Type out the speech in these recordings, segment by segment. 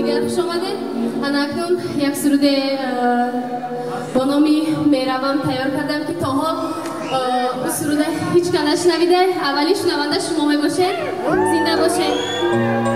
همگی خوش آمدید. اکنون یک سرود با نام میروم تیار کردم که تاها اون سرود هیچ کس نشنویده. اولی شنونده شما باشید. زنده باشید.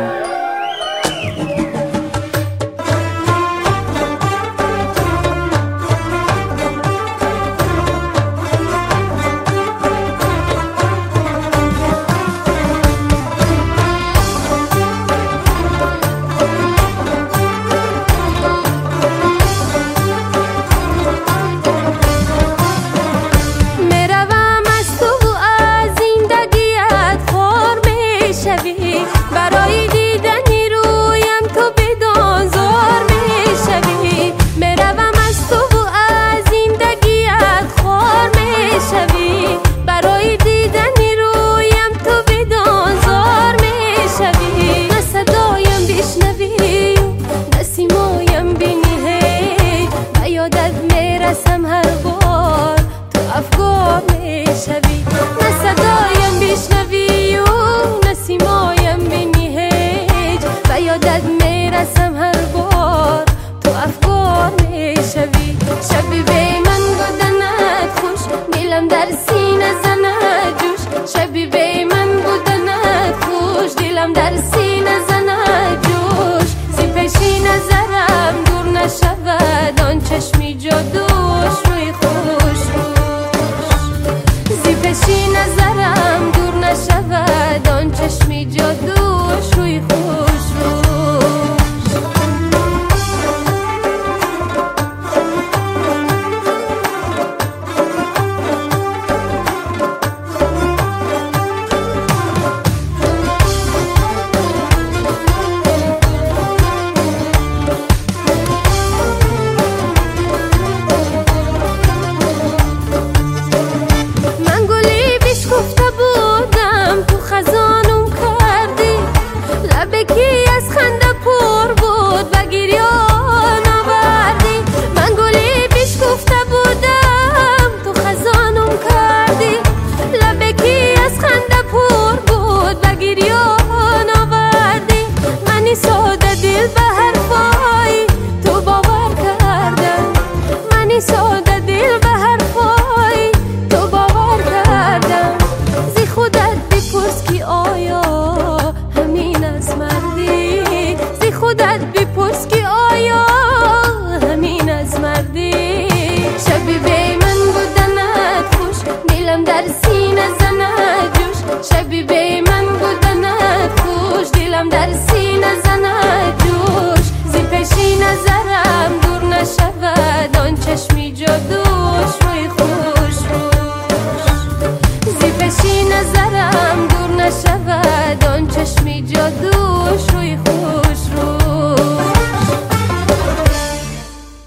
برای دیدنی رویم تو بدان زار میشوی. میروم از تو و از زندگیت خوار میشوی. برای دیدنی رویم تو بدان زار میشوی. نه صدایم بشنوی نه سیمایم بینی هی و یادت میرسم هر بار تو افگار میشوی. نه صدایم بشنوی نه سیمایم بینی هیچ و یادت میرسم هر بار تو افکار میشوی. شبی بی من بودنت خوش دلم در سینه زند جوش. شبی بی من بودنت خوش دلم در سینه زند جوش. زی پیشی نظرم دور نشود آن چشمی جادوش روی خوش زی پیشی نظرم دور نشود آن چشمی جادوش روی خوش خودت بپرس که آیا همین از مردی. شبی بی من بودنت خوش دلم در سینه زند جوش. شبی بی من بودنت خوش دلم در سینه زند جوش.